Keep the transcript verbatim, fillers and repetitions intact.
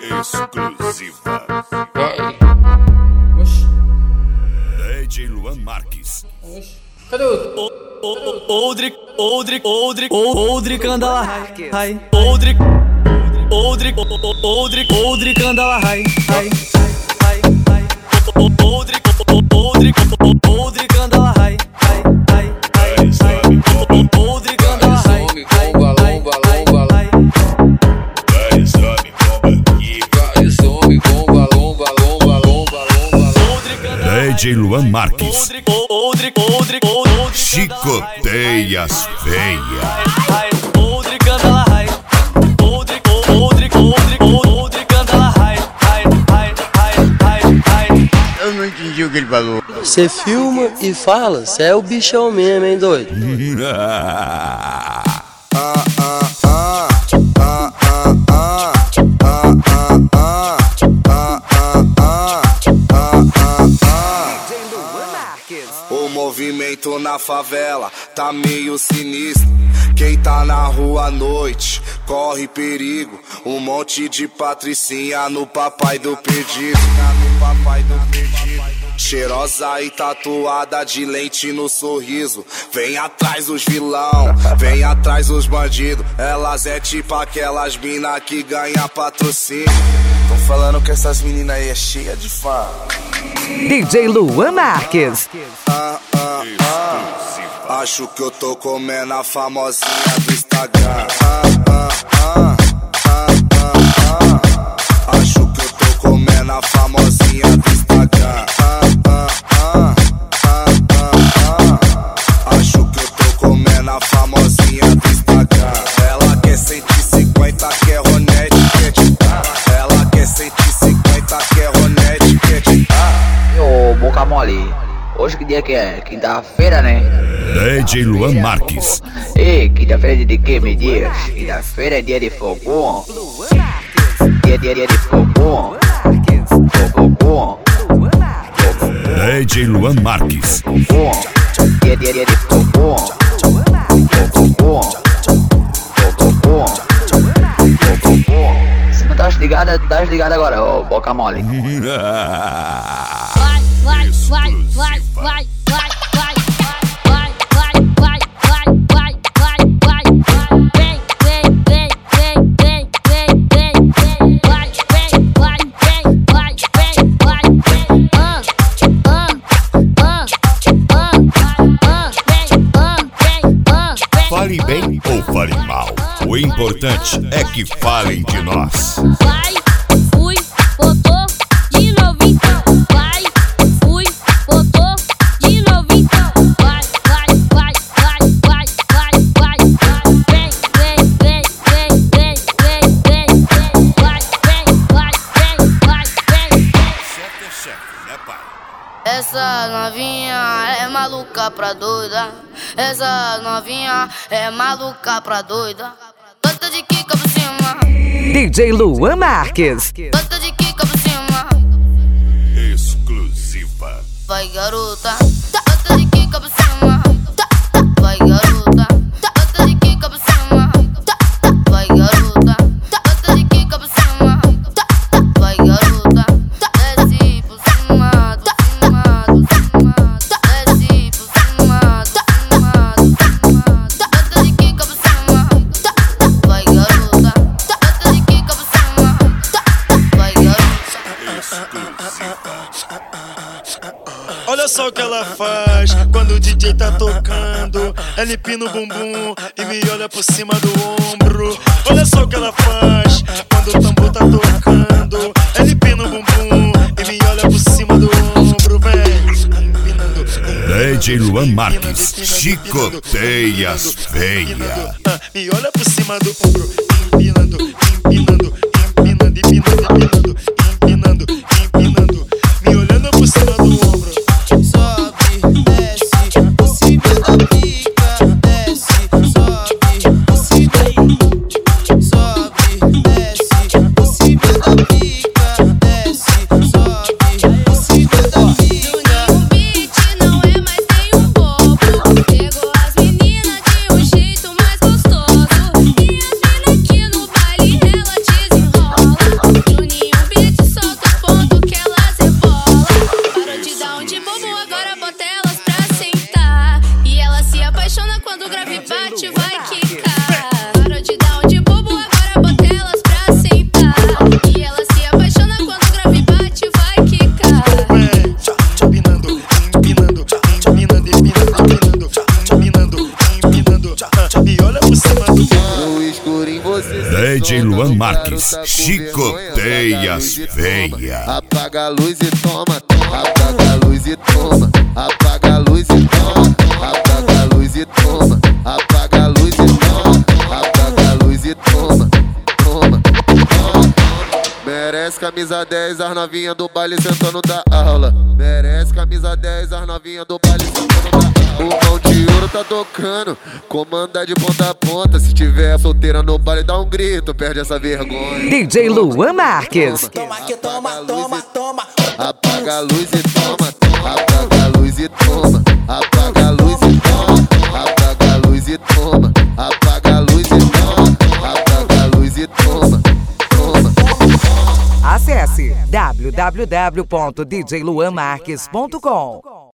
Exclusiva. D J Luan Marques. Cadê o... Oldrick, Oldrick, Oldrick, Oldrick anda lá, hai, Oldrick, Oldrick, Oldrick, Oldrick anda lá, hai, hai, hai, hai, Oldrick, Oldrick, Oldrick anda lá, hai, hai, hai, hai, Oldrick anda lá, hai, hai, hai, hai, Vai, some, bomba aqui. Vai, some, bomba, lomba, lomba, lomba, lomba. D J Luan Marques. Oldrick, Oldrick, Oldrick, Oldrick, Chicoteia as feias. Oldrick anda lá, hai, Oldrick, Oldrick, Oldrick, Oldrick anda lá, hai, hai, hai, hai, hai. Eu não entendi o que ele falou. Você filma e fala, cê é o bichão mesmo, hein, doido? O movimento na favela tá meio sinistro. Quem tá na rua à noite corre perigo. Um monte de patricinha no papai do perdido. No papai do perdido. Cheirosa e tatuada de lente no sorriso. Vem atrás os vilão, vem atrás os bandidos. Elas é tipo aquelas mina que ganha patrocínio. Tô falando que essas meninas aí é cheia de fã. D J Luan Marques. Ah, ah, ah. Acho que eu tô comendo a famosinha do Instagram. Ah, ah, ah, ah, ah, ah. Acho que eu tô comendo a famosinha do Instagram. Ah, ah, ah, ah, ah, ah. Acho que eu tô comendo a famosinha do Instagram. Ela quer cento e cinquenta, quer Ronete, quer te dar. Ela quer cento e cinquenta, quer Ronete, quer te dar. Ô, boca mole. Hoje que dia que é? Quinta-feira, né? D J Luan Marques. Ei, quinta-feira é dia de que, me diz? Quinta-feira é dia de fogão. Dia, dia, dia de fogão. Fogão. D J Luan Marques. Dia, dia, dia de fogão. Fogão. Fogão. Se não tá ligado, tá ligado agora, ô, boca mole. Vai, vai, vai, vai, vai, vai, vai, vai, vai, vai, vai, vai, vai, vem, vem, vem, vem, vem, vem, vem, vai, vem, vai, vem, vai, vem, vai, vem, ah, ah, ah, ah, ah, vem, ah, vem, ah, vem. Fale bem ou fale mal, o importante é que falem de nós. Vai, fui, botou de novo então. Vai, fui, botou de novo então. Vai, vai, vai, vai, vai, vai, vai. Vem, vem, vem, vem, vem, vem, vem, vem. Vai, vem, vai, vem, vai, vem. Chefe é chefe, né, pai? Essa novinha é maluca pra doida. Essa novinha é maluca pra doida. Gosta de quica por cima. D J Luan Marques. Gosta de quica por cima. Exclusiva. Vai, garota. Gosta de quica por cima. Vai, garota. Gosta de quica por cima. Vai, garota. Gosta de quica por cima. Vai, garota. Desce por cima, do cima, do cima. Desce por cima, do cima, do cima. Gosta de quica por cima. Vai, garota. Gosta de quica por cima. Vai, garota. Olha só o que ela faz quando o D J tá tocando. Ela empina o bumbum e me olha por cima do ombro. Olha só o que ela faz quando o tambor tá tocando. Ela empina o bumbum e me olha por cima do ombro, vem. Empinando. D J Luan Marques. Chicoteia as feias. Ah, me olha por cima do ombro. Empinando, empinando, empinando, empinando, empinando, empinando, empinando. Me olhando por cima do ombro. Sobe, desce, por cima da pica, desce, sobe, por cima, sobe, desce, por cima da pica, desce, sobe, por cima da pica. O beat não é mais nem um pouco. Pegou as meninas de um jeito mais gostoso. E as meninas J Luan Marques, chicoteia as feia. Apaga a luz e toma, apaga a luz e toma, apaga a luz e toma, apaga a luz e toma, apaga a luz e toma, apaga a luz e toma, toma, toma. Merece camisa dez, as novinhas do baile sentando da aula. Merece camisa dez, as novinhas do baile sentando da aula. O mão de ouro tá tocando, comanda de ponta a ponta. Se tiver solteira no baile, dá um grito, perde essa vergonha. D J Luan Marques. Toma que toma, toma, toma. Apaga a luz e toma, apaga a luz e toma, apaga a luz e toma, apaga a luz e toma, apaga a luz e toma, apaga a luz e toma, toma. Acesse w w w ponto d j luan marques ponto com.